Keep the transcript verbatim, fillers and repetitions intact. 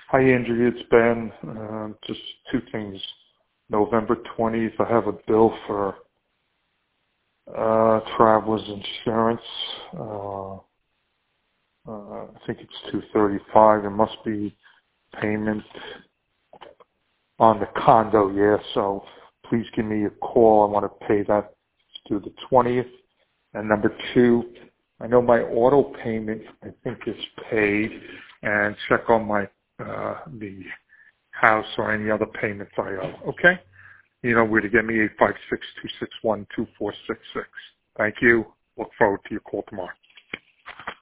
Hi, Andrea. It's Ben. Uh, just two things. November twentieth, I have a bill for uh, traveler's insurance. Uh, uh, I think it's two thirty-five. It must be payment on the condo, yeah. So please give me a call. I want to pay that through the twentieth. And number two, I know my auto payment, I think, is paid, and check on my uh, the house or any other payments I owe. Okay? You know where to get me, eight five six, two six one, two four six six. Thank you. Look forward to your call tomorrow.